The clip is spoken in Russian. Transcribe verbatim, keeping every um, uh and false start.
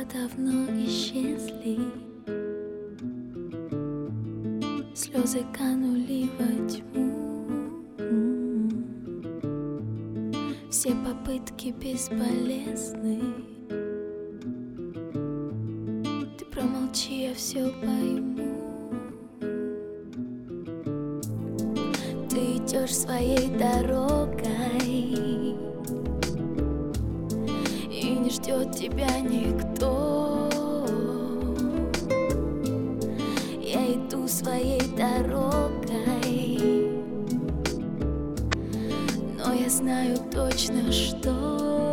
слова давно исчезли, слезы канули во тьму. Все попытки бесполезны. Ты промолчи, я все пойму. Ты идешь своей дорогой, и не ждет тебя никто. Я иду своей дорогой, но я знаю точно, что